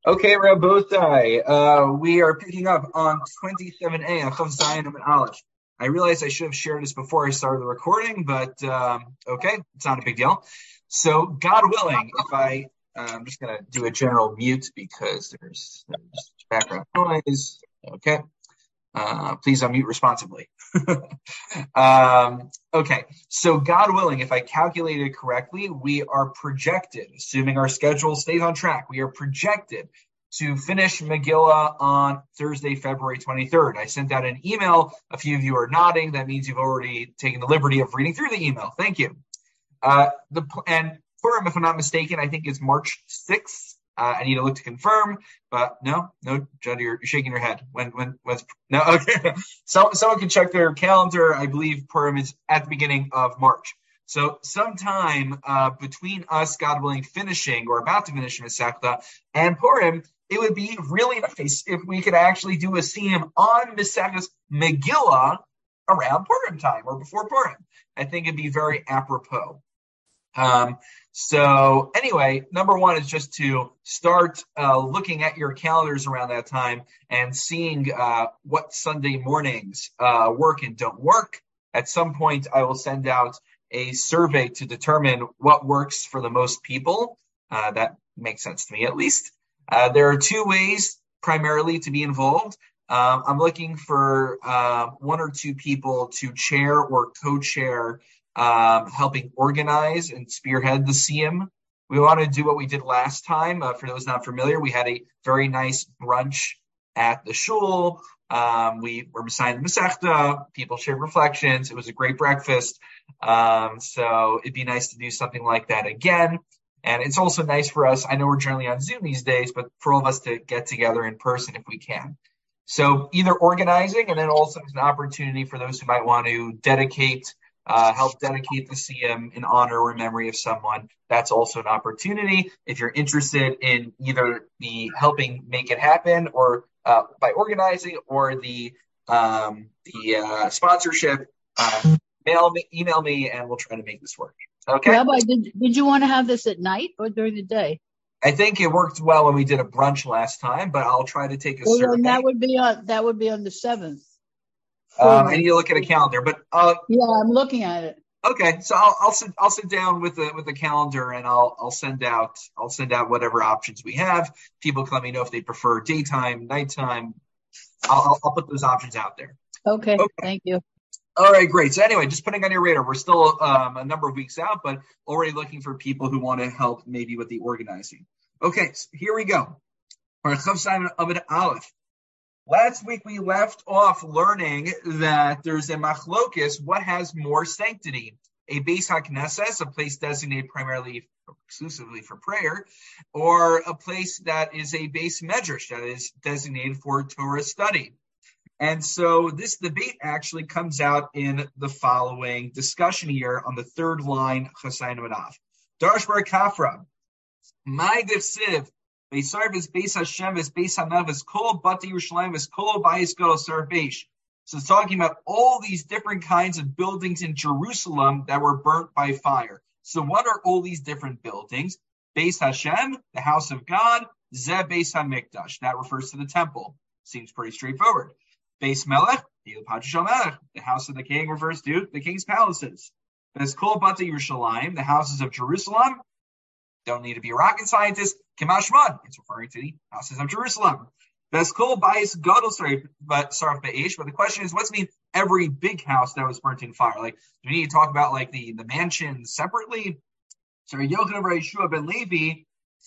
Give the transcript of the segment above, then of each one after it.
Okay, Rabotai, we are picking up on 27a on Chav Zayin and Aleph. I realize I should have shared this before I started the recording, but okay, it's not a big deal. So, God willing, if I'm just going to do a general mute because there's background noise. Okay. Please unmute responsibly. Okay, so God willing, if I calculated correctly, we are projected, assuming our schedule stays on track, we are projected to finish Megillah on Thursday, February 23rd. I sent out an email. A few of you are nodding. That means you've already taken the liberty of reading through the email. Thank you. And Purim, if I'm not mistaken, I think it's March 6th. I need to look to confirm, but no, Judd, you're shaking your head. No, okay. So someone can check their calendar. I believe Purim is at the beginning of March. So sometime between us, God willing, finishing or about to finish Masechta and Purim, it would be really nice if we could actually do a siyum on Masechta's Megillah around Purim time or before Purim. I think it'd be very apropos. So anyway, number one is just to start looking at your calendars around that time and seeing what Sunday mornings work and don't work. At some point, I will send out a survey to determine what works for the most people. That makes sense to me, at least. There are two ways primarily to be involved. I'm looking for one or two people to chair or co-chair helping organize and spearhead the siyum. We want to do what we did last time. For those not familiar, we had a very nice brunch at the shul. We were Messiah the Masechta. People shared reflections. It was a great breakfast. So it'd be nice to do something like that again. And it's also nice for us. I know we're generally on Zoom these days, but for all of us to get together in person if we can. So either organizing, and then also it's an opportunity for those who might want to help dedicate the siyum in honor or memory of someone. That's also an opportunity. If you're interested in either the helping make it happen or by organizing or the sponsorship, email me and we'll try to make this work. Okay. Rabbi, did you want to have this at night or during the day? I think it worked well when we did a brunch last time, but I'll try to take a survey. That would be on the 7th. I need to look at a calendar, but yeah, I'm looking at it. Okay, so I'll sit down with the calendar and I'll send out whatever options we have. People can let me know if they prefer daytime, nighttime. I'll put those options out there. Okay. Thank you. All right, great. So anyway, just putting on your radar, we're still a number of weeks out, but already looking for people who want to help maybe with the organizing. Okay, so here we go. Last week we left off learning that there's a machlokis, what has more sanctity? A Beis HaKnesses, a place designated primarily exclusively for prayer, or a place that is a Beis Medrash that is designated for Torah study. And so this debate actually comes out in the following discussion here on the third line, Chasayin Manav. Darash Bar Kafra, my Siv, Beisarvis, Beis Hashem, Beis Hanav, Kol Bati Yerushalayim, Kol Bayis Gadol Sar Beish. So it's talking about all these different kinds of buildings in Jerusalem that were burnt by fire. So what are all these different buildings? Beis Hashem, the house of God, Zeh Beis HaMikdash, that refers to the temple. Seems pretty straightforward. Beis Melech, the house of the king refers to the king's palaces. Beis Kol Bati Yerushalayim, the houses of Jerusalem. Don't need to be a rocket scientist. Kimashman, it's referring to the houses of Jerusalem. Beis Kol Bayis Gadol Saraf Be'esh. But the question is, what's mean every big house that was burnt in fire? Like, do we need to talk about like the mansions separately? So Yochanan Bar Yeshua ben Levi,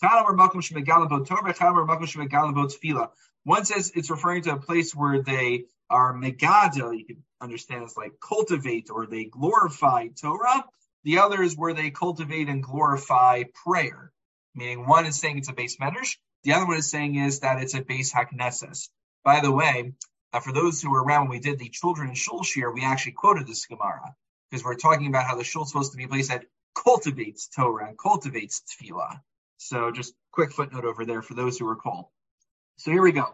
one says it's referring to a place where they are megadol, you can understand as like cultivate or they glorify Torah. The other is where they cultivate and glorify prayer. Meaning one is saying it's a Beis Medrash, the other one is saying is that it's a Beis HaKnesses. By the way, for those who were around when we did the Children and Shul Shir, we actually quoted this Gemara because we're talking about how the Shul is supposed to be a place that cultivates Torah and cultivates Tefillah. So just quick footnote over there for those who recall. So here we go.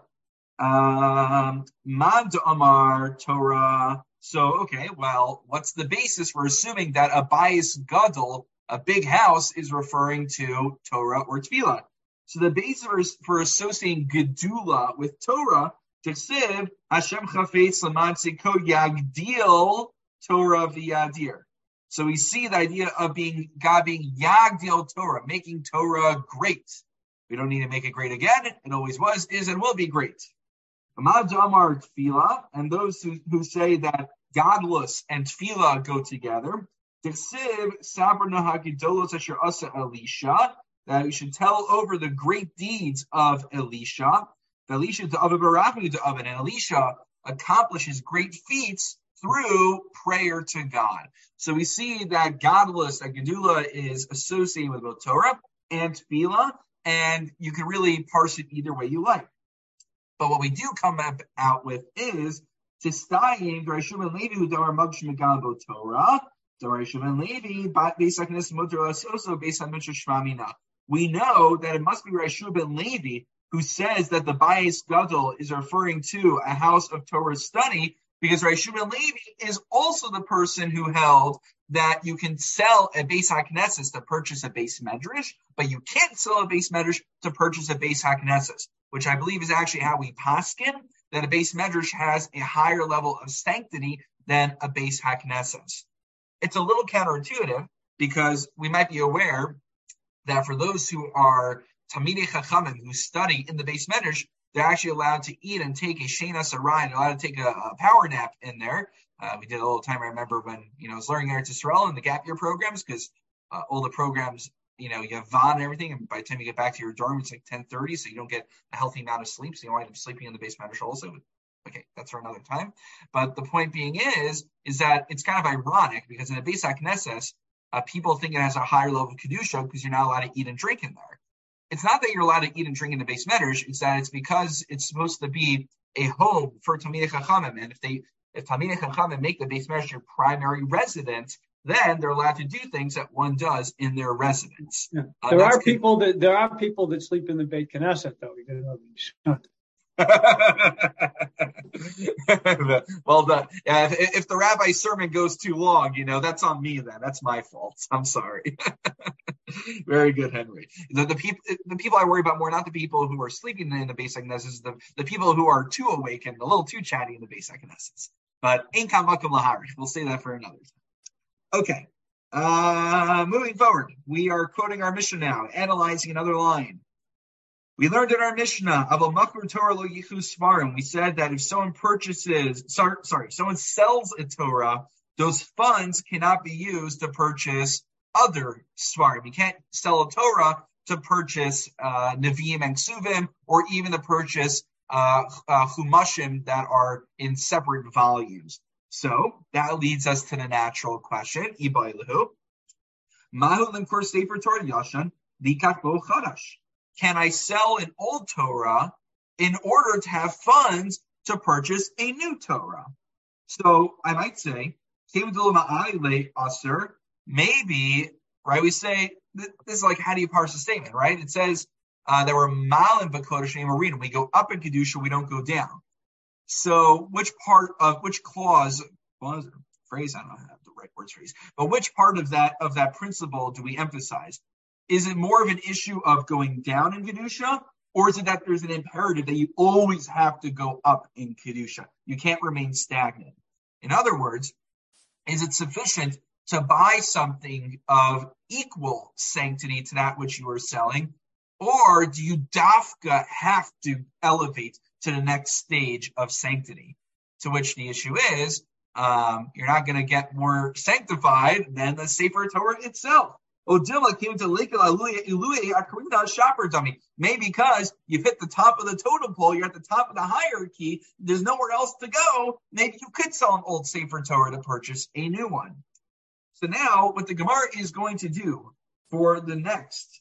Mad Amar Torah. So, okay, well, what's the basis for assuming that a Bayis Gadol, a big house, is referring to Torah or Tefillah? So the basis for associating Gedula with Torah, T'chsiv, Hashem chafetz l'matzei ko yagdil Torah v'yadir. So we see the idea of God being yagdil Torah, making Torah great. We don't need to make it great again. It always was, is, and will be great. Amar tefillah, and those who say that godless and tefillah go together. T'chsiv sabrna hagedolos asher asa Elisha, that we should tell over the great deeds of Elisha. Elisha to Ava Barachu to Ava, and Elisha accomplishes great feats through prayer to God. So we see that godless, that Gedula is associated with both Torah and tefillah, and you can really parse it either way you like. But what we do come out with is Tistayim Darashum and Levi who are Magshim Megambo Torah. Darashum and Levi, but based on this also based on Mitzvah Shmamina. We know that it must be Rashub and Levi who says that the Bayis Gadol is referring to a house of Torah study, because Rashub and Levi is also the person who held that you can sell a Beis HaKnesses to purchase a Beis Medrash, but you can't sell a Beis Medrash to purchase a Beis HaKnesses, which I believe is actually how we paskin, that a Beis Medrash has a higher level of sanctity than a Beis HaKnesses. It's a little counterintuitive because we might be aware that for those who are Talmidei Chachamim who study in the Beis Medrash, they're actually allowed to eat and take a Shena Sarai, and allowed to take a power nap in there. We did a little time, I remember when, I was learning Eretz Yisrael in the gap year programs, because all the programs, you have VOD and everything, and by the time you get back to your dorm, it's like 10:30, so you don't get a healthy amount of sleep, so you wind up sleeping in the Beis Medrash also. Okay, that's for another time. But the point being is that it's kind of ironic, because in the Beis HaKnesses, people think it has a higher level of Kedusha because you're not allowed to eat and drink in there. It's not that you're allowed to eat and drink in the Beis Medrash, it's that it's because it's supposed to be a home for Talmidei Chachamim, and if Talmidei Chachamim make the Beis Medrash your primary residence, then they're allowed to do things that one does in their residence. Yeah. There are people that sleep in the Beit Knesset, though. You gotta know. Well done. Yeah, if the rabbi's sermon goes too long, that's on me then. That's my fault. I'm sorry. Very good, Henry. The people I worry about more, not the people who are sleeping in the Beis HaKnesses, the people who are too awake and a little too chatty in the Beis HaKnesses. But Ein Kan Makom Laharich. We'll say that for another time. Okay. Moving forward, we are quoting our Mishnah now, analyzing another line. We learned in our Mishnah, Aval Makur Torah lo yichus svarim. We said that if someone someone sells a Torah, those funds cannot be used to purchase other svarim. You can't sell a Torah to purchase Nevi'im and Ksuvim, or even to purchase Chumashim that are in separate volumes. So that leads us to the natural question: Ibailahu, Mahu limkor sefer Torah yashan likach bo chadash. Can I sell an old Torah in order to have funds to purchase a new Torah? So I might say, maybe, right? We say, this is like, how do you parse the statement, right? It says that we're malim b'kodesh and marina. We go up in Kedusha, we don't go down. So which clause, phrase, I don't have the right words phrase, but which part of that principle do we emphasize? Is it more of an issue of going down in Kedusha, or is it that there's an imperative that you always have to go up in Kedusha? You can't remain stagnant. In other words, is it sufficient to buy something of equal sanctity to that which you are selling, or do you dafka have to elevate to the next stage of sanctity? To which the issue is, you're not going to get more sanctified than the Sefer Torah itself. Odila came to maybe because you've hit the top of the totem pole, you're at the top of the hierarchy, there's nowhere else to go. Maybe you could sell an old Sefer Torah to purchase a new one. So now what the Gemara is going to do for the next,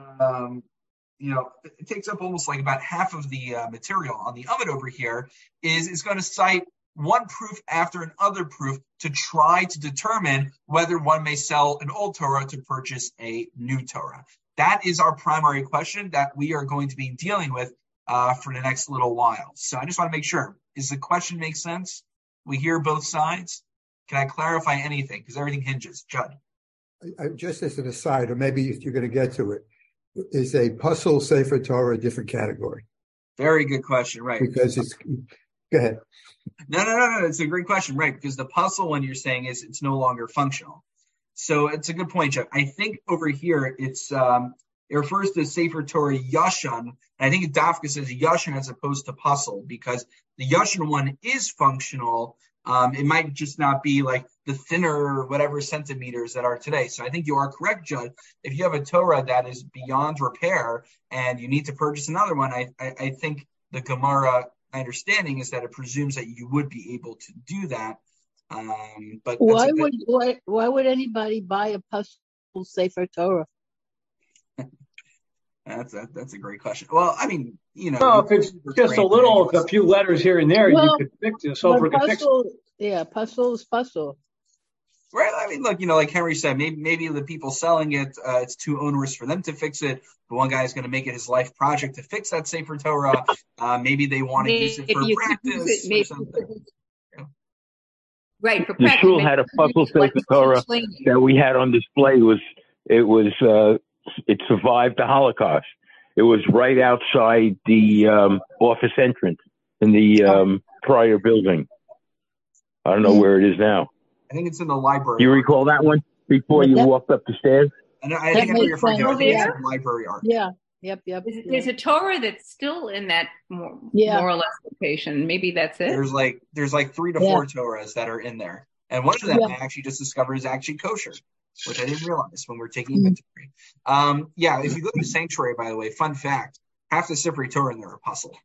it takes up almost like about half of the material on the Amud over here, is it's going to cite one proof after another proof to try to determine whether one may sell an old Torah to purchase a new Torah. That is our primary question that we are going to be dealing with for the next little while. So I just want to make sure, does the question make sense? We hear both sides. Can I clarify anything? Because everything hinges. Judd. Just as an aside, or maybe if you're going to get to it, is a Puzzle Sefer Torah a different category? Very good question, right? Because go ahead. No. It's a great question, right? Because the puzzle one you're saying is it's no longer functional. So it's a good point, Jeff. I think over here it refers to Sefer Torah Yashan. And I think Dafka says Yashan as opposed to puzzle because the Yashan one is functional. It might just not be like the thinner whatever centimeters that are today. So I think you are correct, Judd. If you have a Torah that is beyond repair and you need to purchase another one, I think the Gemara understanding is that it presumes that you would be able to do that. But why would anybody buy a Puzzle Sefer Torah? That's a great question. Well, I mean, if it's just a few letters here and there, you could fix it. So could fix it. Yeah, puzzle is puzzle. Right. I mean, look, like Henry said, maybe the people selling it, it's too onerous for them to fix it. But one guy is going to make it his life project to fix that Sefer Torah. Maybe they want to use it for practice or something. Right. For the practice. shul had a puzzle Sefer Torah that we had on display. It survived the Holocaust. It was right outside the office entrance in the prior building. I don't know where it is now. I think it's in the library. You recall that one before you walked up the stairs? I think I know you're referring to. I think it's in the library art. Yeah. Yep. There's a Torah that's still in that more or less location. Maybe that's it. There's like 3 to 4 Torahs that are in there, and one of them I actually just discovered is actually kosher, which I didn't realize when we're taking inventory. If you go to the sanctuary, by the way, fun fact: half the Sefer Torah in there are puzzle.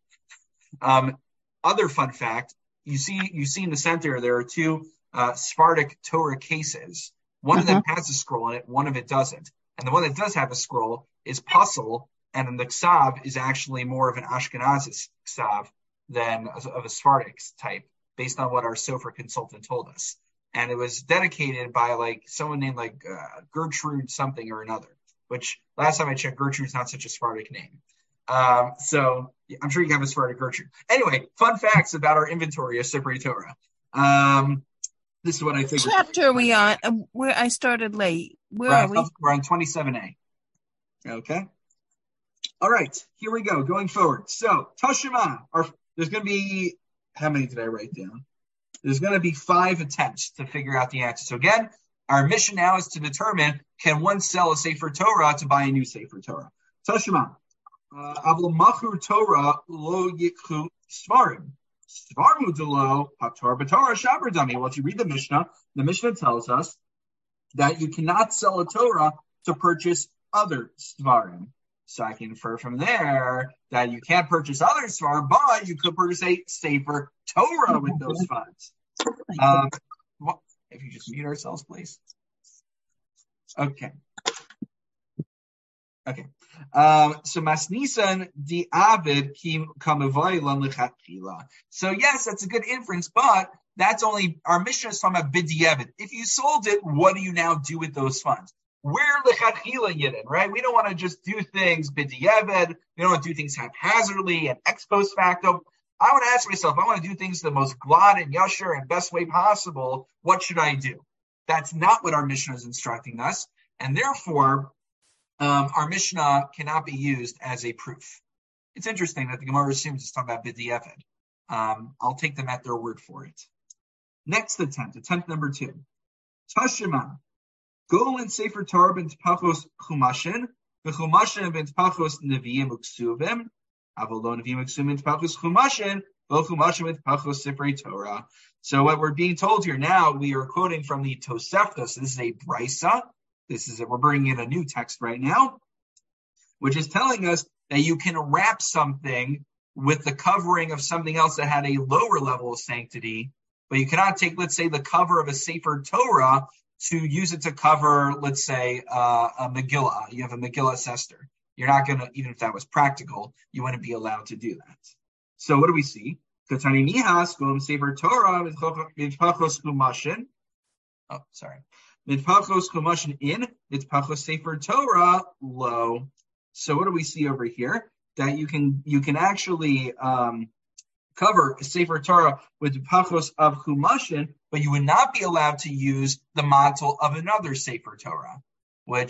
Other fun fact: you see in the center there are 2 Sephardic Torah cases. One of them has a scroll in it, one of it doesn't, and the one that does have a scroll is puzzle. And the Ksav is actually more of an Ashkenazi Ksav than of a Sephardic type, based on what our Sofer consultant told us. And it was dedicated by someone named Gertrude something or another, which last time I checked, Gertrude's not such a Sephardic name. So I'm sure you have a Sephardic Gertrude. Anyway, fun facts about our inventory of Sefer Torah. This is what I think. What chapter are we on? Where I started late. Where are we? We're on 27a. Okay. All right, here we go, going forward. So, Tashima, there's going to be, how many did I write down? There's going to be 5 attempts to figure out the answer. So again, our mission now is to determine, can one sell a Sefer Torah to buy a new Sefer Torah? Tashima, Avol Machur Torah lo yikhu svarim. Svarmu delo hator b'Torah shaber dami. Well, if you read the Mishnah tells us that you cannot sell a Torah to purchase other svarim. So I can infer from there that you can't purchase other svarim, but you could purchase a Sefer Torah with those funds. If you just mute ourselves, please. Okay. So Masnisan di Avid kim kamavai lan lechatchila. So yes, that's a good inference, but that's only our mission is talking about b'diavad. If you sold it, what do you now do with those funds? We're lechatchila yidden, right? We don't want to just do things b'diavad. We don't want to do things haphazardly and ex post facto. I want to ask myself, I want to do things the most glad and yasher and best way possible. What should I do? That's not what our Mishnah is instructing us, and therefore, our Mishnah cannot be used as a proof. It's interesting that the Gemara assumes it's talking about b'diavad. I'll take them at their word for it. Next attempt number 2. Tashima. Golin Sefer Torah ben Tpachos Chumashin, v'Chumashin ben Tpachos Nevi'im Uksuvim, Avalon Nevi'im Uksuvim Tpachos Chumashin, v'Chumashin ben Tpachos Sefer Torah. So what we're being told here now, we are quoting from the Tosefta. So this is a brisa. We're bringing in a new text right now, which is telling us that you can wrap something with the covering of something else that had a lower level of sanctity, but you cannot take, let's say, the cover of a Sefer Torah to use it to cover, let's say, a Megillah. You have a Megillah Esther. You're not going to, even if that was practical, you wouldn't be allowed to do that. So what do we see? Katani Nihas, Golem Sefer Torah, Mitpachos Chumashin. Oh, sorry. Mitpachos Chumashin in, Mitpachos Sefer Torah low. So what do we see over here? That you can actually cover a Sefer Torah with Pachos of Chumashin, but you would not be allowed to use the mantle of another Sefer Torah, which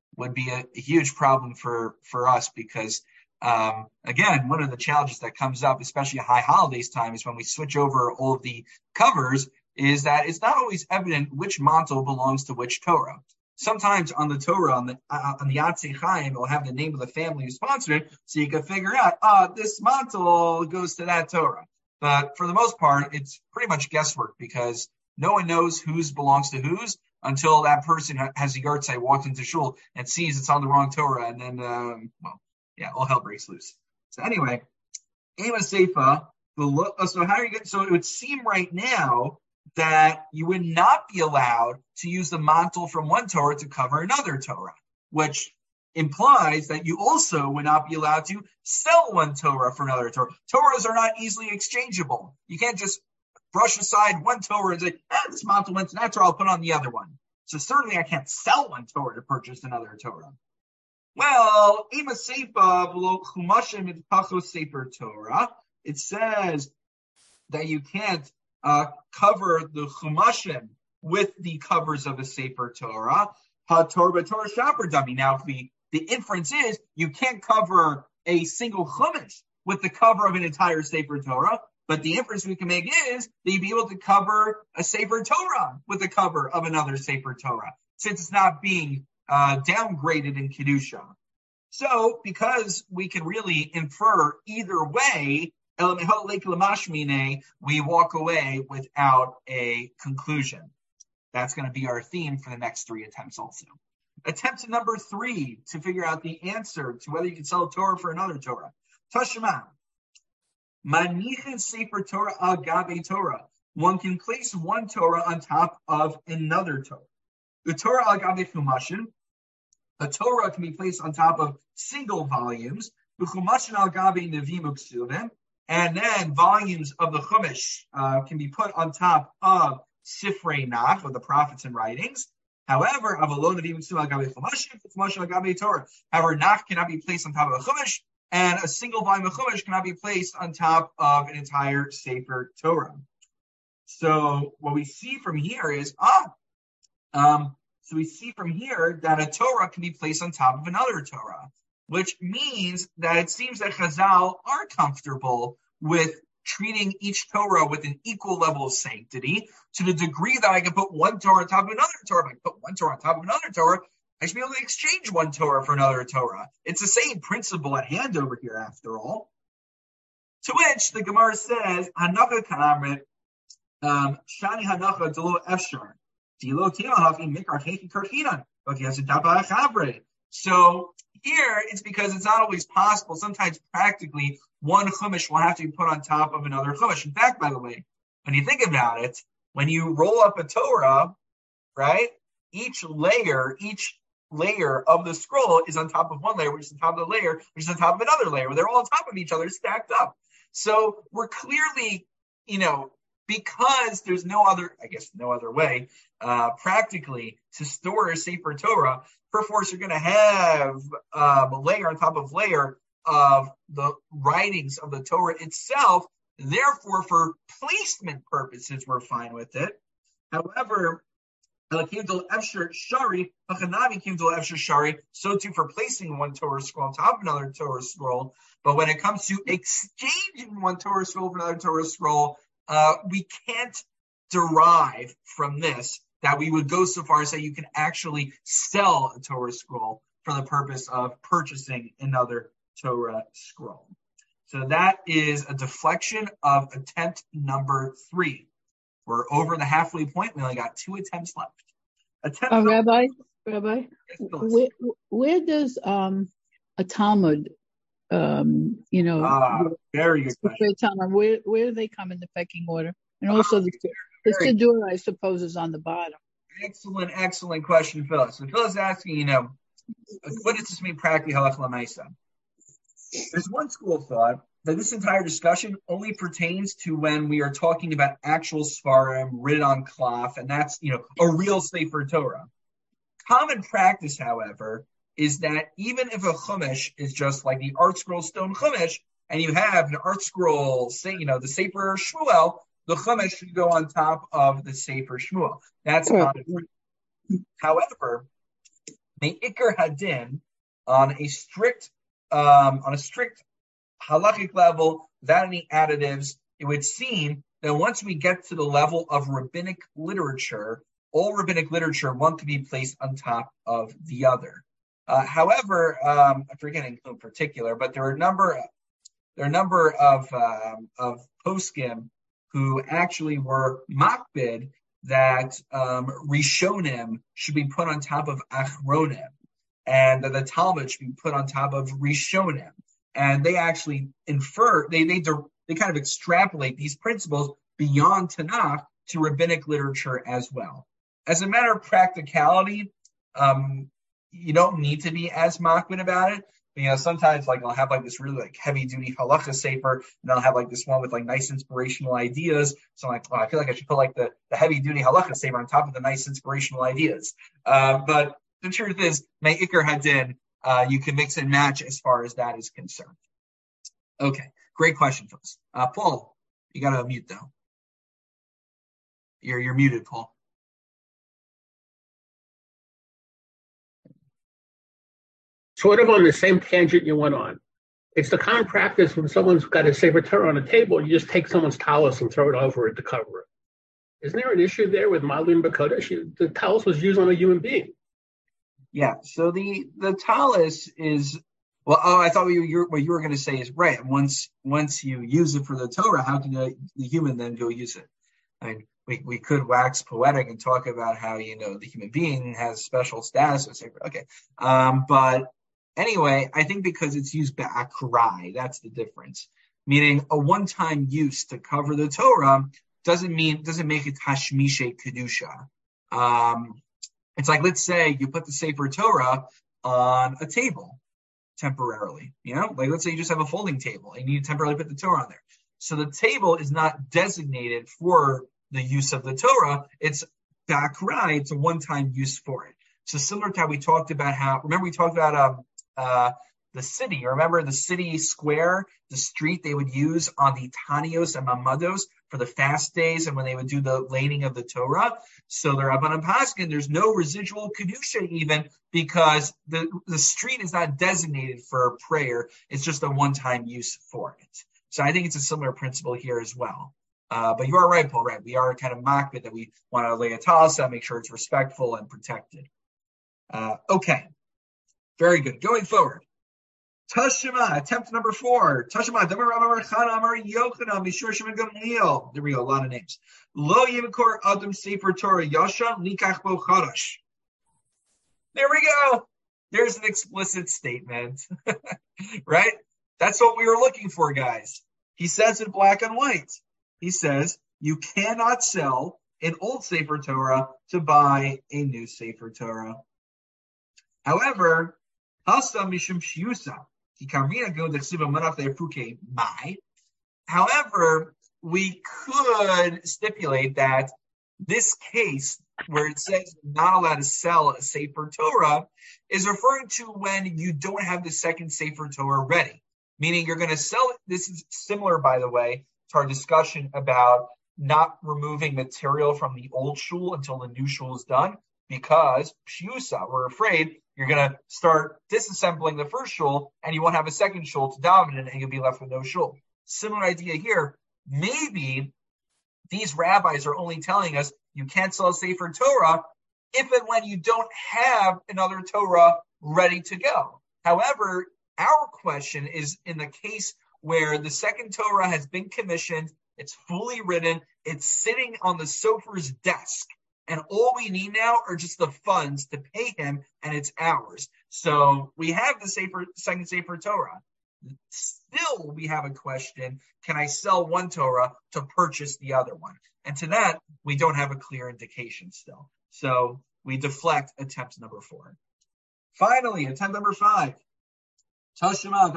would be a huge problem for us because, again, one of the challenges that comes up, especially high holidays time, is when we switch over all of the covers, is that it's not always evident which mantle belongs to which Torah. Sometimes on the Torah, on the Yatzei Chaim, it'll have the name of the family who sponsored it, so you can figure out, this mantle goes to that Torah. But for the most part, it's pretty much guesswork because no one knows whose belongs to whose until that person has a yard site, walks into shul and sees it's on the wrong Torah, and then, all hell breaks loose. So anyway, Ema Seifa, so it would seem right now that you would not be allowed to use the mantle from one Torah to cover another Torah, which implies that you also would not be allowed to sell one Torah for another Torah. Torahs are not easily exchangeable. You can't just brush aside one Torah and say, this mantle went to that Torah, I'll put on the other one. So certainly I can't sell one Torah to purchase another Torah. Well, Ema Seifa v'lo chumashim et pachos sefer Torah. It says that you can't cover the chumashim with the covers of a sefer Torah. Ha-Torah b'Torah shaper dummy. Now, if the inference is you can't cover a single chumash with the cover of an entire sefer Torah, but the inference we can make is that you'd be able to cover a sefer Torah with the cover of another sefer Torah, since it's not being downgraded in Kedusha. So, because we can really infer either way, we walk away without a conclusion. That's going to be our theme for the next 3 attempts also. Attempt number 3 to figure out the answer to whether you can sell a Torah for another Torah. Tashma. Manichin sefer Torah al gabe Torah. One can place one Torah on top of another Torah. The Torah al gabe chumashin. A Torah can be placed on top of single volumes. The chumashin al gabe nevim uksuvim. And then volumes of the chumash can be put on top of Sifrei Nach, or the prophets and writings. However, Avalon nevim uksuvim al gabe chumashin al gabe Torah. However, Nach cannot be placed on top of a chumash, and a single volume of chumash cannot be placed on top of an entire Sefer Torah. So what we see from here is, so we see from here that a Torah can be placed on top of another Torah, which means that it seems that Chazal are comfortable with treating each Torah with an equal level of sanctity, to the degree that I can put one Torah on top of another Torah. If I can put one Torah on top of another Torah, I should be able to exchange one Torah for another Torah. It's the same principle at hand over here, after all. To which the Gemara says, Hanacha Kamrit, Shani Hanacha Delo Efshar. So here, it's because it's not always possible. Sometimes practically, one chumash will have to be put on top of another chumash. In fact, by the way, when you think about it, when you roll up a Torah, right, each layer of the scroll is on top of one layer, which is on top of the layer, which is on top of another layer. They're all on top of each other, stacked up. So we're clearly, because there's no other way, practically, to store a Sefer Torah, perforce you're going to have layer on top of layer of the writings of the Torah itself. Therefore, for placement purposes, we're fine with it. However, so too for placing one Torah scroll on top of another Torah scroll. But when it comes to exchanging one Torah scroll for another Torah scroll, we can't derive from this that we would go so far as say you can actually sell a Torah scroll for the purpose of purchasing another Torah scroll. So that is a deflection of attempt number 3. We're over the halfway point. We only got 2 attempts left. Rabbi, where does a Talmud, very good question. Where do they come in the pecking order? And also the Siddur, I suppose, is on the bottom. Excellent question, Phyllis. So Phyllis is asking, what does this mean practically, halacha l'maisa? There's one school of thought that this entire discussion only pertains to when we are talking about actual svarim written on cloth, and that's, a real Sefer Torah. Common practice, however, is that even if a chumash is just like the art scroll stone chumash, and you have an art scroll, say, the Sefer Shmuel, the chumash should go on top of the Sefer Shmuel. That's common. However, Me'ikar hadin, on a strict halachic level, without any additives, it would seem that once we get to the level of rabbinic literature, all rabbinic literature, one can be placed on top of the other. However, I'm forgetting in particular, but there are a number of poskim who actually were makbid that Rishonim should be put on top of Achronim, and that the Talmud should be put on top of Rishonim. And they actually infer, they kind of extrapolate these principles beyond Tanakh to rabbinic literature as well. As a matter of practicality, you don't need to be as makbid about it. Sometimes I'll have this really heavy duty halacha sefer, and I'll have this one with nice inspirational ideas. So I'm I feel like I should put the heavy duty halacha sefer on top of the nice inspirational ideas. But the truth is, me'ikar hadin, you can mix and match as far as that is concerned. Okay, great question, folks. Paul, you got to unmute though. You're muted, Paul. Sort of on the same tangent you went on. It's the common practice when someone's got a Sefer Torah on a table, you just take someone's talus and throw it over it to cover it. Isn't there an issue there with Malin Bakodesh? The talus was used on a human being. Yeah, so the talus is, I thought what you were going to say is right. Once you use it for the Torah, how can the human then go use it? I mean, we could wax poetic and talk about how, the human being has special status. Okay. But anyway, I think because it's used ba'akrai, that's the difference. Meaning a one-time use to cover the Torah doesn't make it hashmishe kedusha. It's let's say you put the Sefer Torah on a table temporarily, let's say you just have a folding table and you temporarily put the Torah on there. So the table is not designated for the use of the Torah. It's ba'akrai, it's a one-time use for it. So similar to how we talked about we talked about the city. Remember the city square, the street they would use on the Tanios and Mamados for the fast days and when they would do the laying of the Torah. So the Rabbanan Paskin, there's no residual kedusha even because the street is not designated for prayer. It's just a one-time use for it. So I think it's a similar principle here as well. But you are right, Paul, right? We are kind of makbid that we want to lay a talus out, make sure it's respectful and protected. Okay. Very good. Going forward. Tashima, attempt number 4. Tashima, Damar Amar Chana Amar Yochanan, Mishur Shimon Gamliel. There we go, a lot of names. Lo Yimkor Adam Sefer Torah Yasha Nikach Bo Chadash. There we go. There's an explicit statement. Right? That's what we were looking for, guys. He says in black and white. He says, you cannot sell an old Sefer Torah to buy a new Sefer Torah. However, however, we could stipulate that this case where it says you're not allowed to sell a Sefer Torah is referring to when you don't have the second Sefer Torah ready. Meaning you're going to sell it. This is similar, by the way, to our discussion about not removing material from the old shul until the new shul is done, because pshiusa, we're afraid you're going to start disassembling the first shul and you won't have a second shul to dominate and you'll be left with no shul. Similar idea here. Maybe these rabbis are only telling us you can't sell a Sefer Torah if and when you don't have another Torah ready to go. However, our question is in the case where the second Torah has been commissioned, it's fully written, it's sitting on the sofer's desk, and all we need now are just the funds to pay him, and it's ours. So we have the second Sefer Torah. Still, we have a question, can I sell one Torah to purchase the other one? And to that, we don't have a clear indication still. So we deflect attempt number 4. Finally, attempt number 5. Tashima,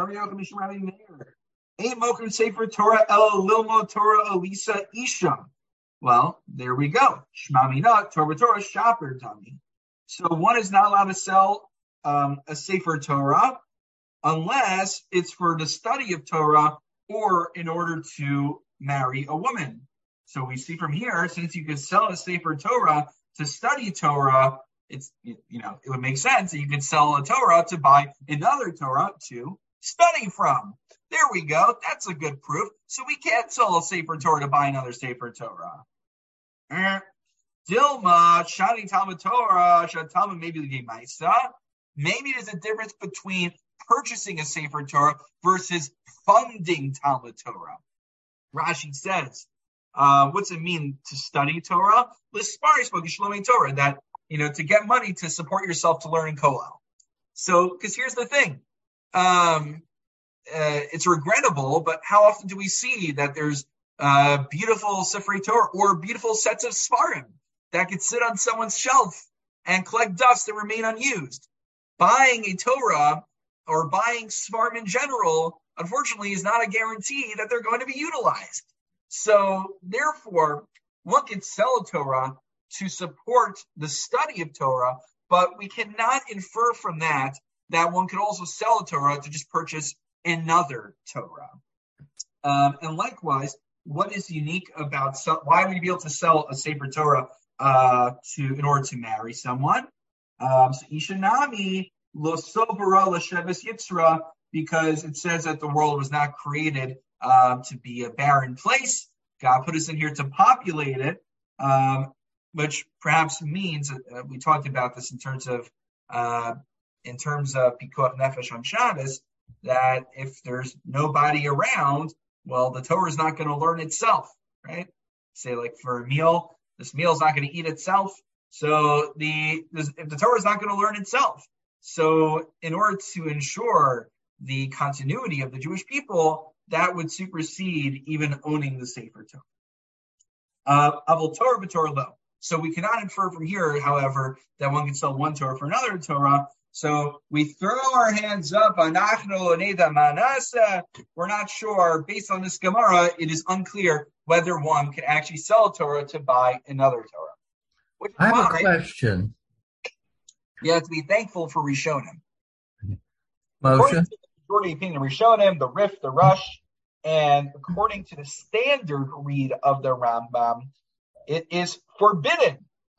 Ain't Mokum Sefer Torah El Lilmo Torah Elisa Isha. Well, there we go. Shmamina Torah Shopper Dummy. So one is not allowed to sell a Sefer Torah unless it's for the study of Torah or in order to marry a woman. So we see from here, since you can sell a Sefer Torah to study Torah, it would make sense that you could sell a Torah to buy another Torah to study from. There we go. That's a good proof. So we can't sell a Sefer Torah to buy another Sefer Torah. Dilma, Shani Talmud Torah, Shani Talmud maybe the Gemaisa. Maybe there's a difference between purchasing a Sefer Torah versus funding Talmud Torah. Rashi says, what's it mean to study Torah? Torah, that, to get money to support yourself to learn in Kollel. So, because here's the thing, it's regrettable, but how often do we see that there's beautiful Sefer Torah or beautiful sets of Sfarim that could sit on someone's shelf and collect dust and remain unused? Buying a Torah or buying Sfarim in general, unfortunately, is not a guarantee that they're going to be utilized. So, therefore, one can sell a Torah to support the study of Torah, but we cannot infer from that one could also sell a Torah to just purchase another Torah. And likewise, what is unique about why would you be able to sell a Sefer Torah in order to marry someone? So Ishanami lo sobara l'sheves yitzra, because it says that the world was not created to be a barren place. God put us in here to populate it, which perhaps means we talked about this in terms of Pikuach Nefesh on Shabbos, that if there's nobody around, well, the Torah is not going to learn itself, right? Say, like for a meal, this meal is not going to eat itself. So if the Torah is not going to learn itself. So in order to ensure the continuity of the Jewish people, that would supersede even owning the Sefer Torah. Avol Torah b'Torah lo. So we cannot infer from here, however, that one can sell one Torah for another Torah. So we throw our hands up. We're not sure. Based on this Gemara, it is unclear whether one can actually sell a Torah to buy another Torah. I have a question. You have to be thankful for Rishonim. Moshe? Majority opinion of Rishonim, the Rif, the Rush, and according to the standard read of the Rambam, it is forbidden.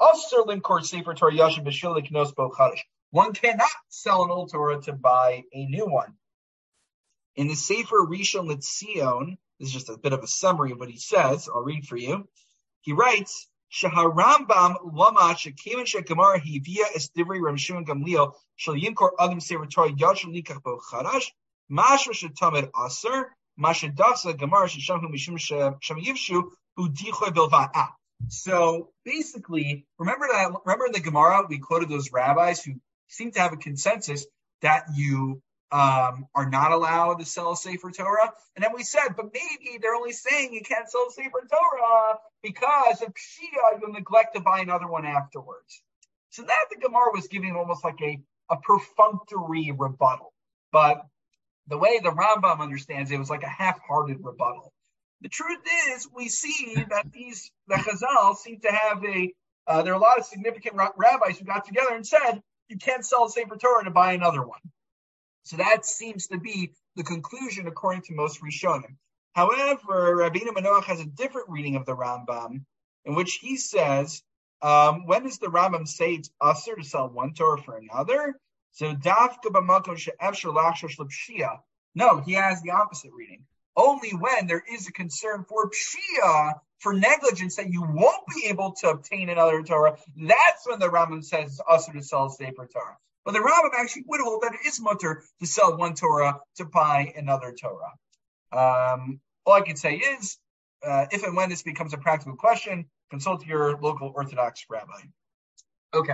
One cannot sell an old Torah to buy a new one. In the Sefer Rishon LeZion, this is just a bit of a summary of what he says. I'll read for you. He writes, Shaharambam lama shekimin shegamar hivia es divrei Reb Shimon Gamliel shel yimkor adam Sefer Torah yashel nikach bo chadash mashma shetamed aser mashadasa gamar sheshamhu mishum shem yivshu hu dichoy bilvat. So basically, remember in the Gemara we quoted those rabbis who seem to have a consensus that you are not allowed to sell a Sefer Torah. And then we said, but maybe they're only saying you can't sell a Sefer Torah because of Pshia, you'll neglect to buy another one afterwards. So that the Gemara was giving almost like a perfunctory rebuttal. But the way the Rambam understands it was like a half-hearted rebuttal. The truth is, we see that the Chazal seem to have there are a lot of significant rabbis who got together and said, you can't sell a Sefer Torah to buy another one. So that seems to be the conclusion according to most Rishonim. However, Rabbeinu Manoach has a different reading of the Rambam, in which he says, when does the Rambam say it's usher to sell one Torah for another? So dafka b'makom she'efshar lachshosh l'pshia. No, he has the opposite reading. Only when there is a concern for pshia, for negligence, that you won't be able to obtain another Torah, that's when the Rambam says it's usher to sell a Sefer Torah. But the Rambam actually would hold that it is mutter to sell one Torah to buy another Torah. All I can say is, if and when this becomes a practical question, consult your local Orthodox rabbi. Okay.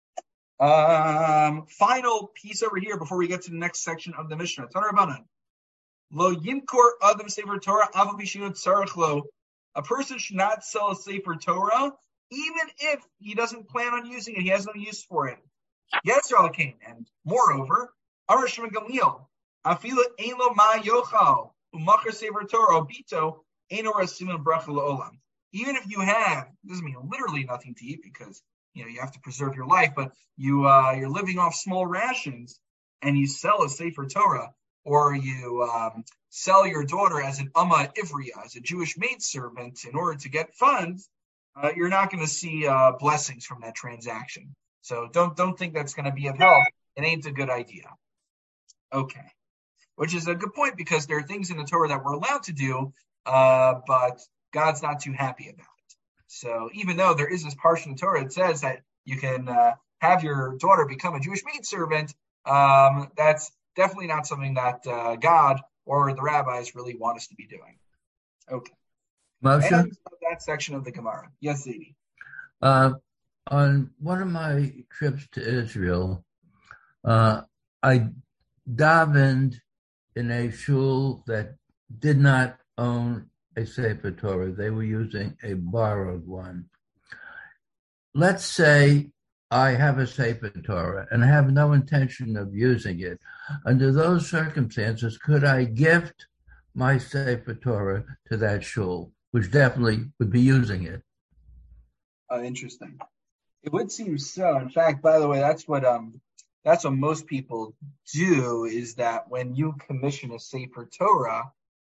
Final piece over here before we get to the next section of the Mishnah. Tanur Rabbanan. Lo yimkor adam sefer Torah aval b'shinut tzarich lo. A person should not sell a Sefer Torah even if he doesn't plan on using it. He has no use for it. Yes, Ralakin. And moreover, Amar Shimon Gamliel, Afila ein lo ma yochal u'machar Sefer Torah obito ein ora siman bracha la'olam. Even if you have, doesn't mean literally nothing to eat because you have to preserve your life, but you're living off small rations and you sell a Sefer Torah, or you sell your daughter as an Amma Ivriya, as a Jewish maidservant in order to get funds, you're not going to see blessings from that transaction. So don't think that's going to be of help. It ain't a good idea. Okay. Which is a good point, because there are things in the Torah that we're allowed to do, but God's not too happy about it. So even though there is this portion of the Torah that says that you can have your daughter become a Jewish maidservant, that's definitely not something that God or the rabbis really want us to be doing. Okay. Moshe? That section of the Gemara. Yes, Zedi. On one of my trips to Israel, I davened in a shul that did not own a Sefer Torah. They were using a borrowed one. Let's say I have a Sefer Torah and I have no intention of using it. Under those circumstances, could I gift my Sefer Torah to that shul, which definitely would be using it? Interesting. It would seem so. In fact, by the way, that's what most people do, is that when you commission a Sefer Torah,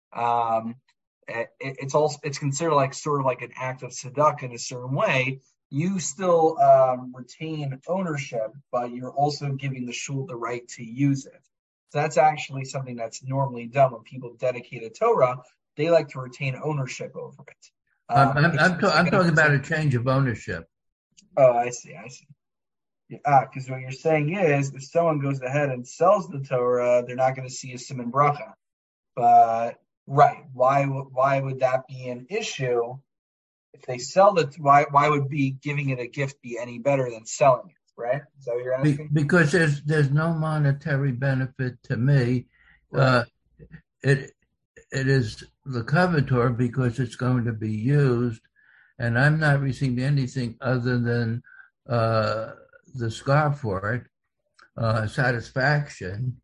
it's considered like sort of like an act of tzedakah in a certain way. You still retain ownership, but you're also giving the shul the right to use it. So that's actually something that's normally done when people dedicate a Torah. They like to retain ownership over it. I'm talking about a change of ownership. Oh, I see. Because what you're saying is, if someone goes ahead and sells the Torah, they're not going to see a siman bracha. But right, why would that be an issue? If they sell it, why would be giving it a gift be any better than selling it? Right? Is that what you're asking? Because there's no monetary benefit to me. Right. It is the covetor because it's going to be used, and I'm not receiving anything other than the scar for it, satisfaction,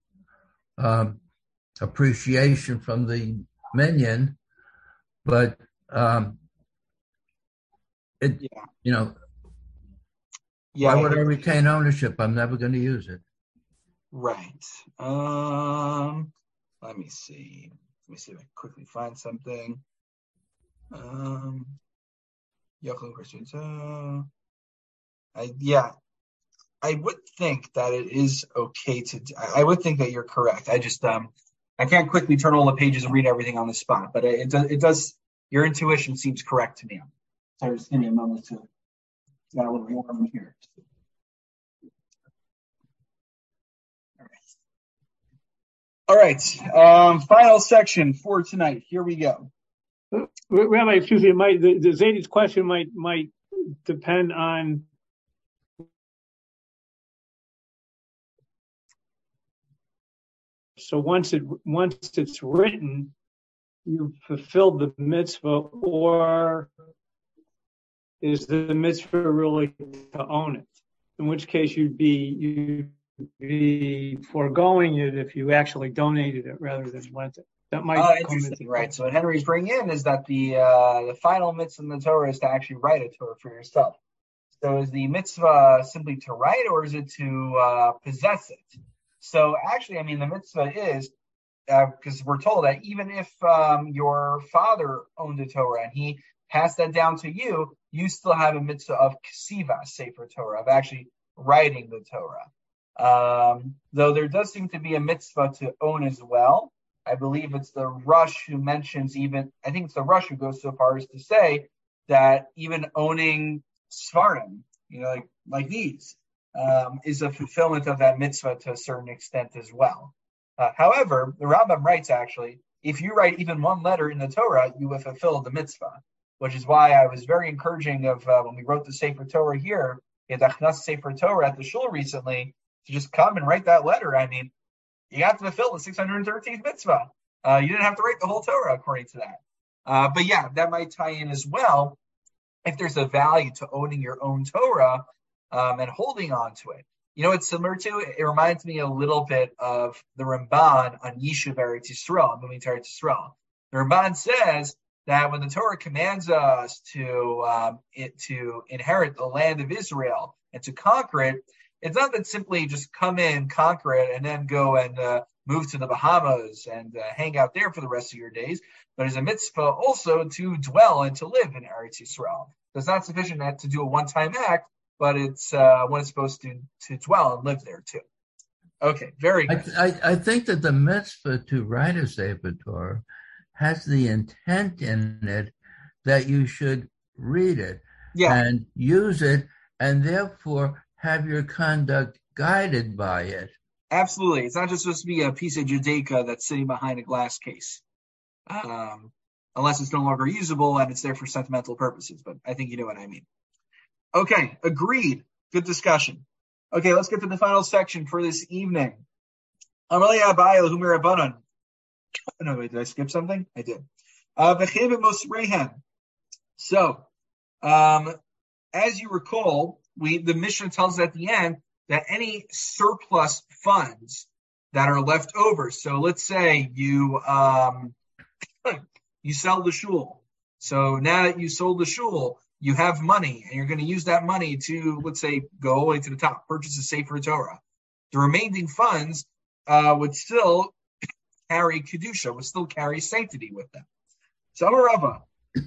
appreciation from the minion, but why would I retain ownership? I'm never going to use it. Right. Let me see. Let me see if I can quickly find something. I would think that it is okay to. I would think that you're correct. I just I can't quickly turn all the pages and read everything on the spot, but it does. Your intuition seems correct to me. So just give me a moment to get a little warm here. All right. Final section for tonight. Here we go. Rabbi, excuse me, the Zadi's question might depend on. So once it's written, you fulfilled the mitzvah, or is the mitzvah really to own it? In which case you'd be foregoing it if you actually donated it rather than lent it. That might interesting, right? So what Henry's bringing in is that the final mitzvah in the Torah is to actually write a Torah for yourself. So is the mitzvah simply to write, or is it to possess it? So actually, I mean, the mitzvah is, because we're told that even if your father owned a Torah and he passed that down to you, you still have a mitzvah of ksiva, Sefer Torah, of actually writing the Torah. Though there does seem to be a mitzvah to own as well. I believe it's the Rush who mentions I think it's the Rush who goes so far as to say that even owning Svarim, like these, is a fulfillment of that mitzvah to a certain extent as well. However, the Rambam writes, actually, if you write even one letter in the Torah, you have fulfilled the mitzvah, which is why I was very encouraging of when we wrote the Sefer Torah here, at Achnas Sefer Torah at the shul recently, to just come and write that letter. I mean, you have to fulfill the 613th mitzvah. You didn't have to write the whole Torah according to that. But yeah, that might tie in as well. If there's a value to owning your own Torah and holding on to it. You know, it's similar to, it reminds me a little bit of the Ramban on Yishuv Eretz Yisrael, moving to Eretz Yisrael. The Ramban says that when the Torah commands us to inherit the land of Israel and to conquer it, it's not that simply just come in, conquer it, and then go and move to the Bahamas and hang out there for the rest of your days. But it's a mitzvah also to dwell and to live in Eretz Yisrael. So it's not sufficient to do a one-time act. but it's when it's supposed to dwell and live there too. Okay, very good. I think that the mitzvah to write a Sefer Torah has the intent in it that you should read it and use it, and therefore have your conduct guided by it. Absolutely. It's not just supposed to be a piece of Judaica that's sitting behind a glass case, unless it's no longer usable and it's there for sentimental purposes. But I think you know what I mean. Okay, agreed. Good discussion. Okay, let's get to the final section for this evening. No, wait, did I skip something? I did. So, as you recall, the Mishnah tells us at the end that any surplus funds that are left over. So let's say you sell the shul. So now that you sold the shul, you have money, and you're going to use that money to, let's say, go all the way to the top, purchase a Sefer Torah. The remaining funds would still carry Kedusha, would still carry sanctity with them. So Amarava,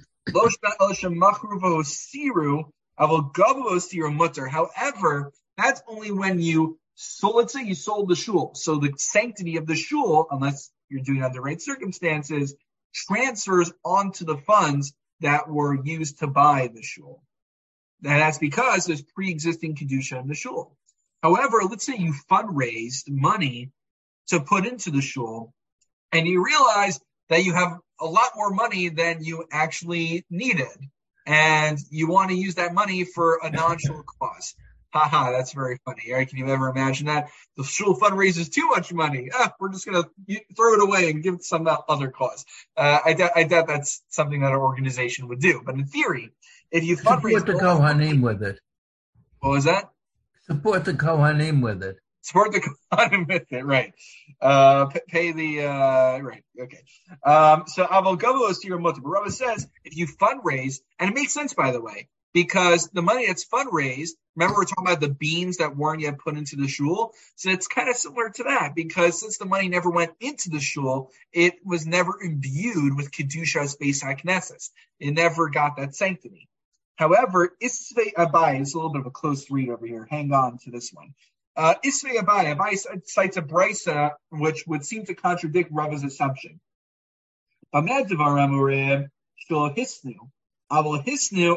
however, that's only when let's say you sold the shul. So the sanctity of the shul, unless you're doing it under the right circumstances, transfers onto the funds that were used to buy the shul. And that's because there's pre-existing Kedusha in the shul. However, let's say you fundraised money to put into the shul, and you realize that you have a lot more money than you actually needed, and you want to use that money for a non-shul cause. Haha, that's very funny. Right? Can you ever imagine that? The shul fundraises too much money. We're just going to throw it away and give it to some other cause. I doubt that's something that our organization would do. But in theory, if you fundraise... Support the Kohanim with it. What was that? Support the Kohanim with it. Support the Kohanim with it, right. Pay the... right, okay. So, Aval Gavo Osir Mutter. But Rabbi says, if you fundraise, and it makes sense, by the way, because the money that's fundraised, remember we're talking about the beams that weren't yet put into the shul? So it's kind of similar to that, because since the money never went into the shul, it was never imbued with Kedushas Beis HaKnesses. It never got that sanctity. However, Isvei Abai is a little bit of a close read over here. Hang on to this one. Isvei Abai cites a brisa which would seem to contradict Rava's assumption. Amad Devar Amorim Shul Hisnu. We'll talk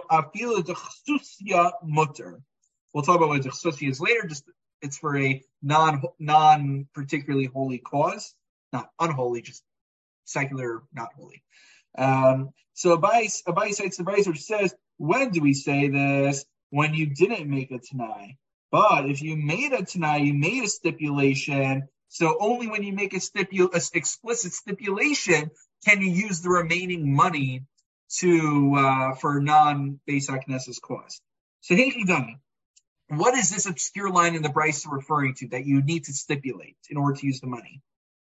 about what Dechsusia is later. Just it's for a non particularly holy cause, not unholy, just secular, not holy. So Abai cites the verse which says, "When do we say this? When you didn't make a Tanai. But if you made a Tanai, you made a stipulation. So only when you make a explicit stipulation can you use the remaining money for non-Beis HaKnesses cause." So Heichidami, what is this obscure line in the Brisa referring to that you need to stipulate in order to use the money?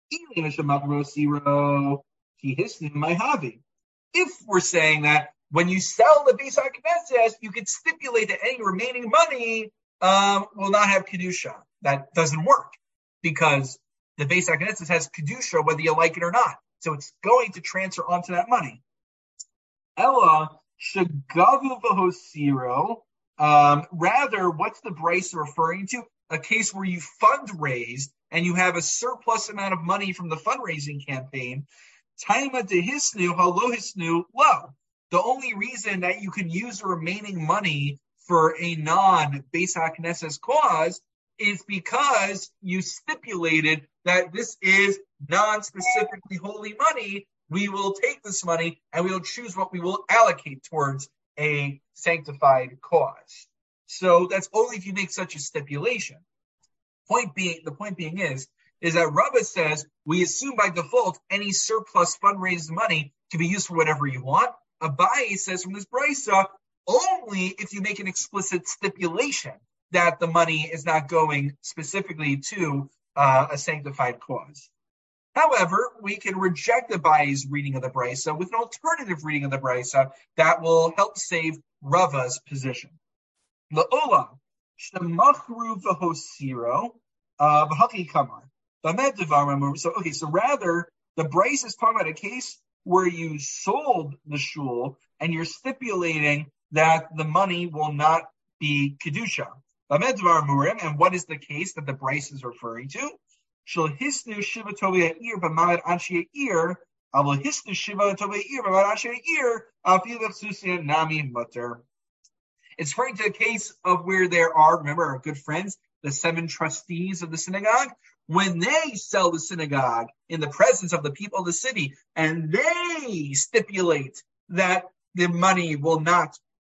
If we're saying that when you sell the Beis HaKnesses, you can stipulate that any remaining money will not have Kedusha. That doesn't work, because the Beis HaKnesses has Kedusha whether you like it or not. So it's going to transfer onto that money. Ella shagavu v'hosiro. Rather, what's the Brisa referring to? A case where you fundraised and you have a surplus amount of money from the fundraising campaign. Taima dehisnu halo hisnu lo. The only reason that you can use the remaining money for a non-Beis HaKnesses cause is because you stipulated that this is non-specifically holy money. We will take this money and we will choose what we will allocate towards a sanctified cause. So that's only if you make such a stipulation. The point being is that Rabbah says we assume by default any surplus fundraised money can be used for whatever you want. Abai says from this brisa only if you make an explicit stipulation that the money is not going specifically to a sanctified cause. However, we can reject Abai's reading of the brisa with an alternative reading of the brisa that will help save Rava's position. La'olam shemachru v'hosiro v'haki kamar. So rather, the brisa is talking about a case where you sold the shul and you're stipulating that the money will not be kedusha. And what is the case that the Bryce is referring to? It's referring to a case of where there are, remember, our good friends, the 7 trustees of the synagogue, when they sell the synagogue in the presence of the people of the city, and they stipulate that the money will not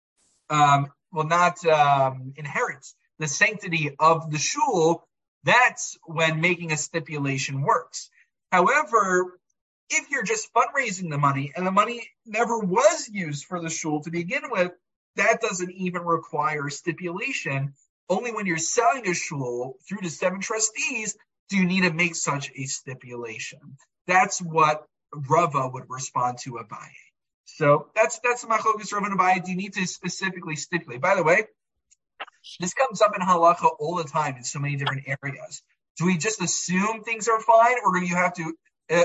inherit the sanctity of the shul, that's when making a stipulation works. However, if you're just fundraising the money and the money never was used for the shul to begin with, that doesn't even require stipulation. Only when you're selling a shul through the 7 trustees do you need to make such a stipulation. That's what Rava would respond to Abaye. So that's Machlokas Rava and Abaye. Do you need to specifically stipulate? By the way, this comes up in halacha all the time in so many different areas. Do we just assume things are fine, or do you have to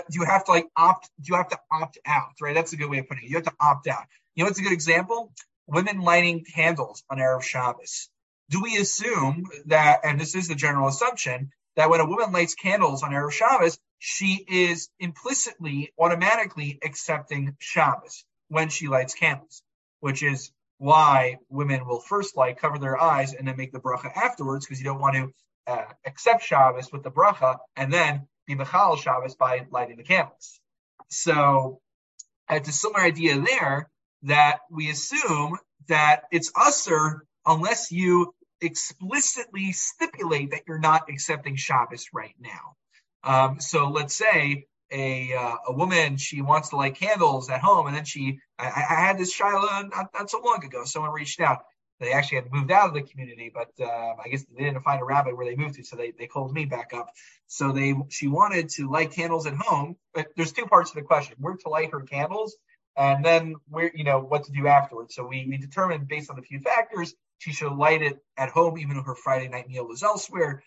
opt out? Right, that's a good way of putting it. You have to opt out. You know what's a good example? Women lighting candles on Erev Shabbos. Do we assume that, and this is the general assumption, that when a woman lights candles on Erev Shabbos, she is implicitly, automatically accepting Shabbos when she lights candles, which is why women will first cover their eyes and then make the bracha afterwards, because you don't want to accept Shabbos with the bracha and then be mechal Shabbos by lighting the candles. So it's a similar idea there, that we assume that it's usher unless you explicitly stipulate that you're not accepting Shabbos right now. So let's say a woman, she wants to light candles at home, and then I had this shiloh not so long ago. Someone reached out. They actually had moved out of the community, but I guess they didn't find a rabbi where they moved to, so they called me back up. So she wanted to light candles at home, but there's 2 parts to the question: where to light her candles, and then what to do afterwards. So we determined, based on a few factors, she should light it at home, even though her Friday night meal was elsewhere.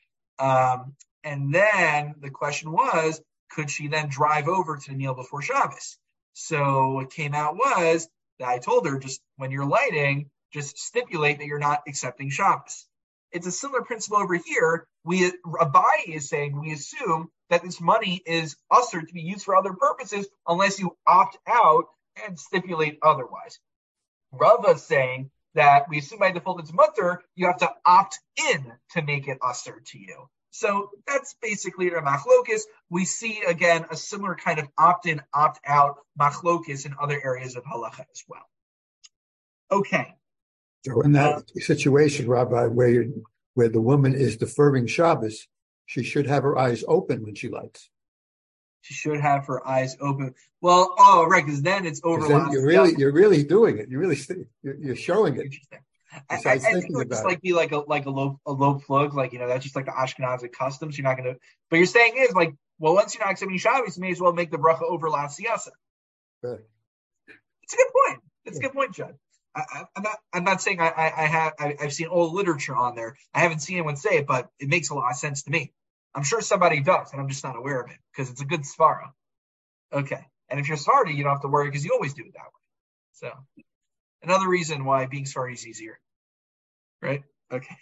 And then the question was, could she then drive over to the meal before Shabbos? So what came out was that I told her, just when you're lighting, just stipulate that you're not accepting Shabbos. It's a similar principle over here. Abaye is saying we assume that this money is usher to be used for other purposes unless you opt out and stipulate otherwise. Rava is saying that we assume by default it's mutter, you have to opt in to make it usher to you. So that's basically the machlokas. We see, again, a similar kind of opt-in, opt-out machlokas in other areas of halacha as well. Okay. So in that situation, Rabbi, where the woman is deferring Shabbos, she should have her eyes open when she lights. She should have her eyes open. Well, right, because then it's overlapping. You're really doing it. You're showing it. I think it would just be like a low plug, that's just like the Ashkenazi customs. You're not gonna, but you're saying is once you're not accepting Shabbos, you may as well make the bracha over La Siyasa. Right. It's a good point. It's a good point, Judd. I'm not saying I've seen all the literature on there. I haven't seen anyone say it, but it makes a lot of sense to me. I'm sure somebody does, and I'm just not aware of it because it's a good svara. Okay, and if you're Sephardi, you don't have to worry because you always do it that way. So. Another reason why being Sephardi is easier, right? Okay.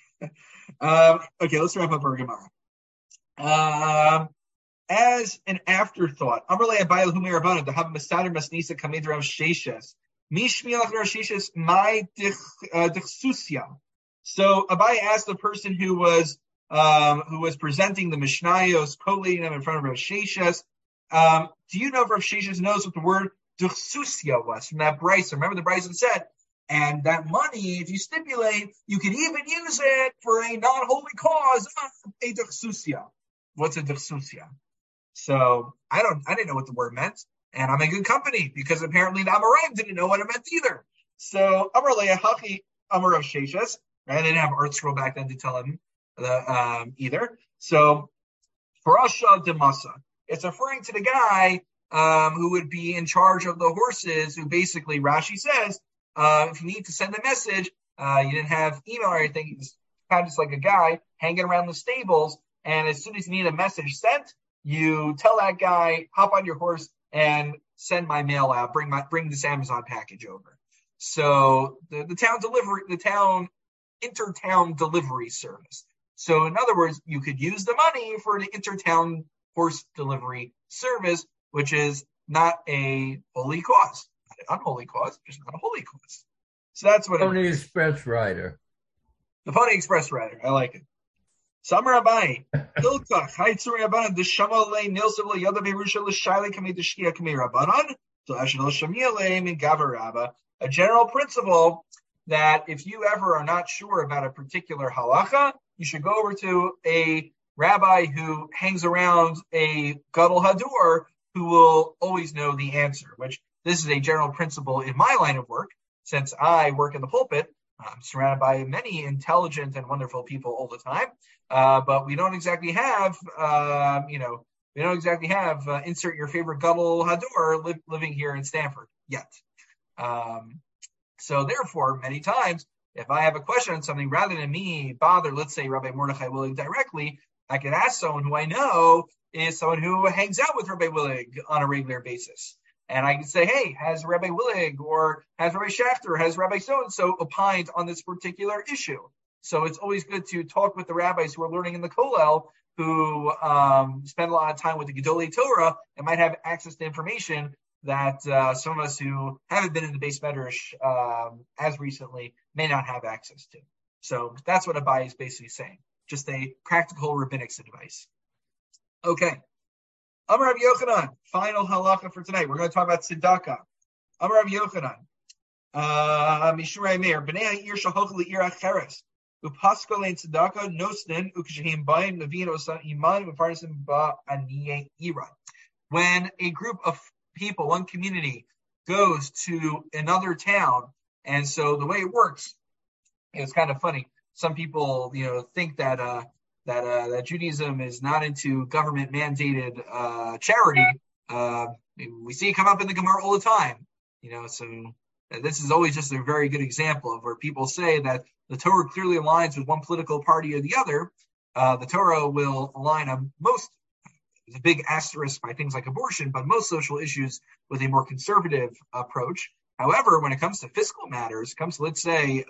Okay, let's wrap up our Gemara. As an afterthought, Amrle Abaye Humei Rabbanan to have a Masader Masnisa Kamed Rav Sheshes. Mishmielach Rav Sheshes my dichsusia. So Abaye asked the person who was presenting the Mishnayos, collating them in front of Rav Sheshes. Do you know if Rav Sheshes knows what the word Duchsusia was from that Bryce? Remember the Bryce said, and that money, if you stipulate, you can even use it for a non-holy cause, a Duchsusia. What's a Duchsusia? So I didn't know what the word meant, and I'm in good company because apparently the Amoraim didn't know what it meant either. So Amar Leah Hachi Amar of Sheshes, right? I didn't have Art Scroll back then to tell him either. So Parasha Demasa, it's referring to the guy who would be in charge of the horses, who basically, Rashi says, if you need to send a message, you didn't have email or anything, you just kind of just like a guy hanging around the stables, and as soon as you need a message sent, you tell that guy, hop on your horse and send my mail out, bring this Amazon package over. So the town intertown delivery service. So in other words, you could use the money for the intertown horse delivery service, which is not a holy cause, not an unholy cause, just not a holy cause. So that's what Pony Express rider. The Pony Express rider. I like it. Samar Abai. Hilkach. Haitzuri Rabbanan. The Shamalei Nilsavla Yada Berusha L'Shaile Kamei Deshkia Kamei Rabbanan. So Ashel Shamiale Min Gavar Rabba. A general principle that if you ever are not sure about a particular halacha, you should go over to a rabbi who hangs around a gadol hadur who will always know the answer, which this is a general principle in my line of work. Since I work in the pulpit, I'm surrounded by many intelligent and wonderful people all the time, but we don't exactly have, insert your favorite gadol hadur living here in Stanford yet. So therefore, many times, if I have a question on something, rather than me bother, let's say Rabbi Mordechai Willig directly, I could ask someone who I know is someone who hangs out with Rabbi Willig on a regular basis. And I can say, hey, has Rabbi Willig or has Rabbi Schachter, has Rabbi so-and-so opined on this particular issue? So it's always good to talk with the rabbis who are learning in the Kollel, who spend a lot of time with the Gedolei Torah and might have access to information that some of us who haven't been in the Beis Medrash as recently may not have access to. So that's what Abai is basically saying. Just a practical rabbinic advice. Okay. Amar Rav Yochanan, final halacha for tonight. We're going to talk about tzedakah. Amar Rav Yochanan, Mishurei Meir, Bnei ha'ir shahoch li'ir acheres, upasko lein tzedakah nosnin ukshehim bayim levin osan iman ufarsim ba'aniyeh iran. When a group of people, one community, goes to another town, and so the way it works, it's kind of funny. Some people, think that Judaism is not into government mandated charity. We see it come up in the Gemara all the time. So this is always just a very good example of where people say that the Torah clearly aligns with one political party or the other. The Torah will align on most. There's a big asterisk by things like abortion, but most social issues with a more conservative approach. However, when it comes to fiscal matters, let's say,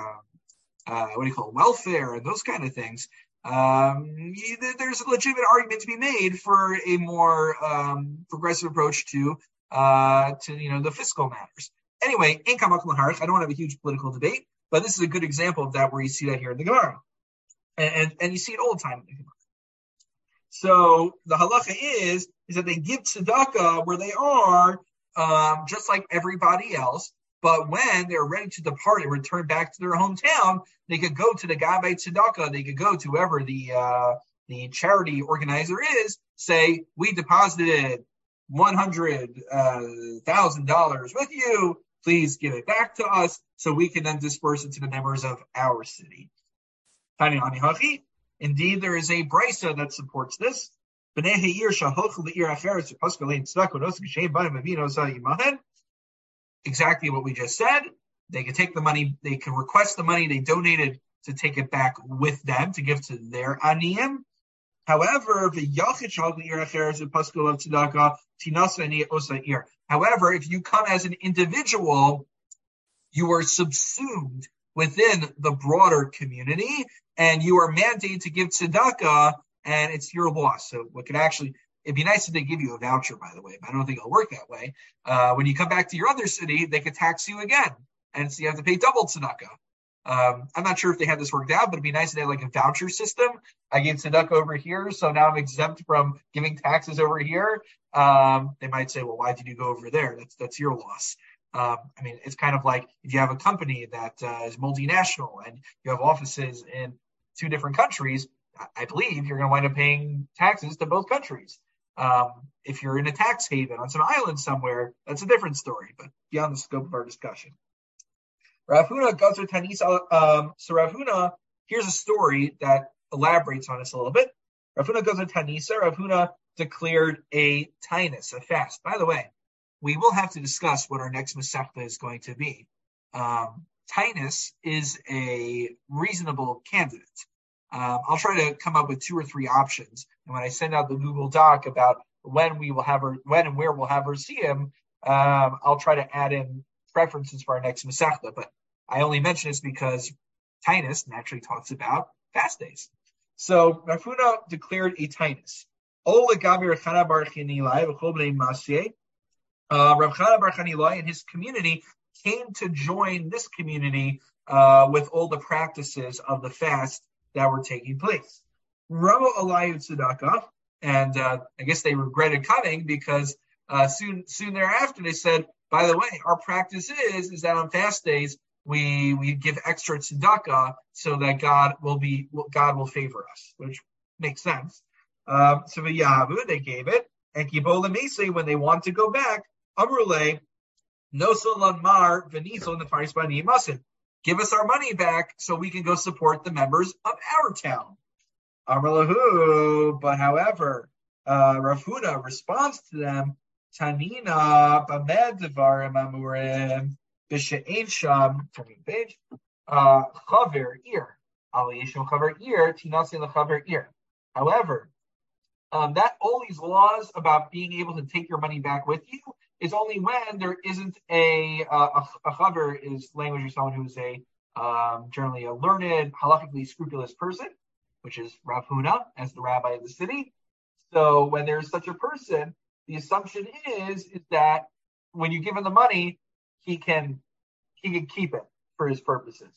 welfare and those kind of things, there's a legitimate argument to be made for a more progressive approach to the fiscal matters. Anyway, I don't want to have a huge political debate, but this is a good example of that where you see that here in the Gemara. And you see it all the time in the Gemara. So the halacha is that they give tzedakah where they are, just like everybody else. But when they're ready to depart and return back to their hometown, they could go to the Gabbai Tzedakah. They could go to whoever the charity organizer is, say, we deposited $100,000 with you. Please give it back to us so we can then disperse it to the members of our city. Indeed, there is a brisa that supports this. Exactly what we just said. They can take the money, they can request the money they donated to take it back with them to give to their aniyim. However, if you come as an individual, you are subsumed within the broader community and you are mandated to give tzedakah, and it's your loss. So what could actually, it'd be nice if they give you a voucher, by the way, but I don't think it'll work that way. When you come back to your other city, they could tax you again, and so you have to pay double tzedakah. I'm not sure if they had this worked out, but it'd be nice if they had like a voucher system. I gave tzedakah over here, so now I'm exempt from giving taxes over here. They might say, well, why did you go over there? That's your loss. It's kind of like if you have a company that is multinational and you have offices in 2 different countries, I believe you're going to wind up paying taxes to both countries. If you're in a tax haven on some island somewhere, that's a different story, but beyond the scope of our discussion. Rav Huna goes to Tanisa. So Rav Huna, here's a story that elaborates on this a little bit. Rav Huna goes to Tanisa. Rav Huna declared a tainus, a fast. By the way, we will have to discuss what our next Masechta is going to be. Tainus is a reasonable candidate. I'll try to come up with 2 or 3 options. And when I send out the Google Doc about when and where we'll have her see him, I'll try to add in preferences for our next Masechta. But I only mention this because Tainus naturally talks about fast days. So Rav Huna declared a Tainus. Rav Chana bar Chanilai and his community came to join this community with all the practices of the fast that were taking place. Ramo Alayu Tzedakah, and I guess they regretted coming because soon thereafter they said, by the way, our practice is that on fast days we give extra tzedakah so that God will favor us, which makes sense. So Yahavu, they gave it, and Kibola Mese, when they want to go back, Amrule, Nosol Lamar, Venisol, and the Faris Bani Masin. Give us our money back so we can go support the members of our town. Amrlahu, but however, Rav Huna responds to them, Tanina, Bamed Devarim Amurim, B'She'ein Sham, turning the page, Chaver Ir, Aliyishim Chaver Ir, Tinasin Chaver Ir. However, that all these laws about being able to take your money back with you is only when there isn't a chaver is language of someone who's generally a learned, halakhically scrupulous person, which is Rav Huna as the rabbi of the city. So when there's such a person, the assumption is that when you give him the money, he can keep it for his purposes.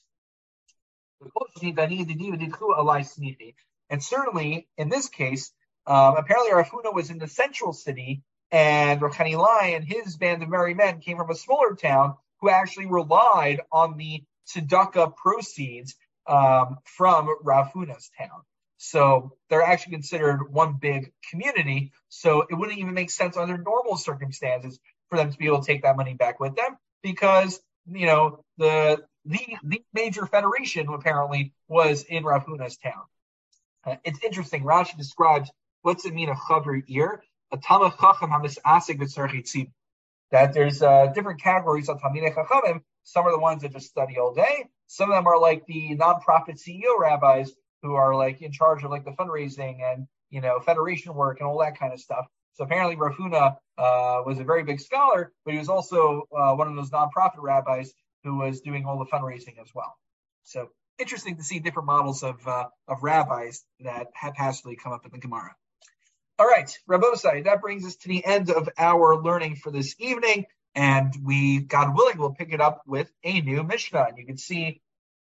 And certainly in this case, apparently Rav Huna was in the central city, and Rav Chanilai and his band of merry men came from a smaller town who actually relied on the tzedakah proceeds from Rav Huna's town. So they're actually considered one big community. So it wouldn't even make sense under normal circumstances for them to be able to take that money back with them, because the major federation apparently was in Rav Huna's town. It's interesting. Rashi describes what's it mean a chaver ir, a tamach chacham hamisasik b'tzarech tzib. That there's different categories of Talmidei Chachamim. Some are the ones that just study all day. Some of them are like the nonprofit CEO rabbis who are like in charge of like the fundraising and federation work and all that kind of stuff. So apparently Rav Huna was a very big scholar, but he was also one of those nonprofit rabbis who was doing all the fundraising as well. So interesting to see different models of rabbis that haphazardly come up in the Gemara. All right, Rabbosai, that brings us to the end of our learning for this evening, and we, God willing, will pick it up with a new Mishnah. And you can see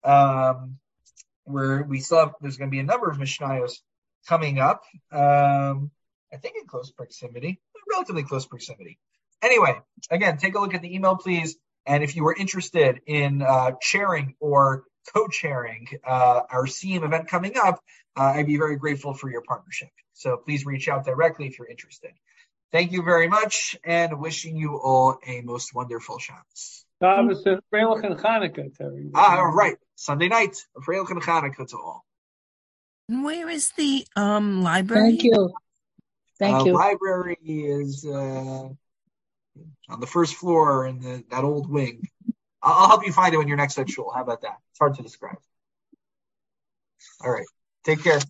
where we still have, there's going to be a number of Mishnayos coming up, I think in close proximity, relatively close proximity. Anyway, again, take a look at the email, please. And if you were interested in chairing or co-chairing our SEAM event coming up, I'd be very grateful for your partnership. So please reach out directly if you're interested. Thank you very much, and wishing you all a most wonderful Shabbos. Shabbos and Freilich and Chanukah to everybody. Right. Sunday night, Freilich and Chanukah to all. And where is the library? Thank you. Library is on the first floor in that old wing. I'll help you find it when you're next at shul. How about that? It's hard to describe. All right. Take care.